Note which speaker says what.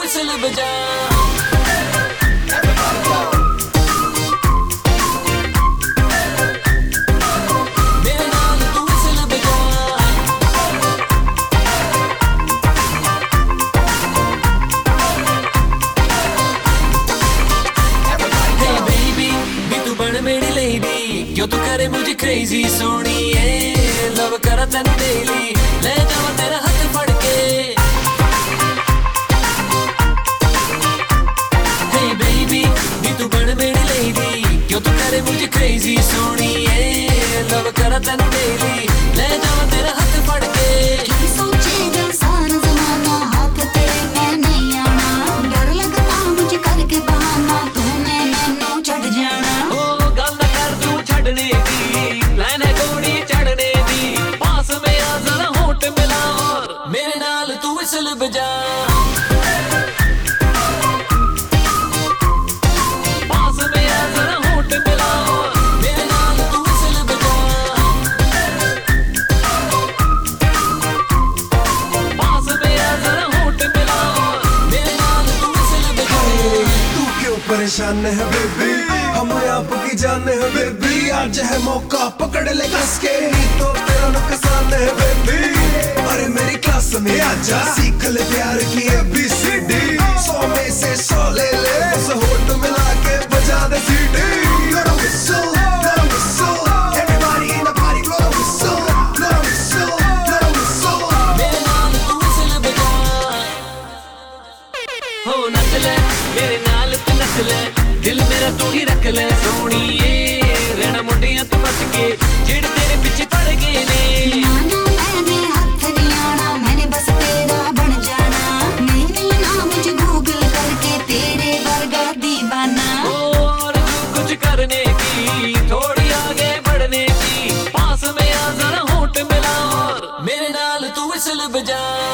Speaker 1: Whistle बजा। मेरे नाल तू विसल बजा। Hey baby, नी तू बन मेरी lady, क्यों तू करे मुझे crazy सोनिए, लव करा तैनू daily, ले जावा तेरा हाथ फड़ के। Hey baby, नी तू बन मेरी lady, क्यों तू करे मुझे crazy सोनिए, लव करा तैनू daily, ले जावा तेरा हाथ फड़ के।
Speaker 2: क्या सोचेगा सारा ज़माना, हाथ तेरे में नहीं आना, डर लगता मुझे करके बहाना, तूने मैनू छड़ जाना।
Speaker 1: ओ गल ना कर तू छड़ने दी, लाइन है गोड़ी चढ़ने दी, पास में आ जरा होठ मिला और मेरे नाल तू विसल बजा। पास में आ जरा होठ मिला और मेरे नाल तू विसल बजा। पास में आ जरा होठ मिला और मेरे नाल तू विसल बजा।
Speaker 3: तू क्यों परेशान है बेबी, हम आपकी जान है बेबी, आज है मौका पकड़ ले कस के, नहीं तो तेरा नुकसान है बेबी। अरे मेरी क्लास में आजा, सीख ले प्यार की ABCD, 100 में से 100 ले ले, बस होठ मिला के बजा दे सीटी। Blow the whistle, blow the whistle, everybody in the party blow the whistle, blow the whistle, blow the whistle।
Speaker 1: मेरे नाल तू विसल बजा। हो नच ले मेरे नाल तू नच ले, दिल मेरा तू ही रख ले सोनिए, रहना मुंडियां तू बच के, जेड़ तेरे पीछे पड़ गए ने।
Speaker 2: नाना मैंने हाथ नहीं आना, मैंने बस तेरा बन जाना, नहीं मिलना मुझे गूगल करके तेरे वर्गा दीवाना।
Speaker 1: और तू कुछ करने की, थोड़ी आगे बढ़ने की, पास में आ जरा होठ मिला और मेरे नाल तू विसल बजा।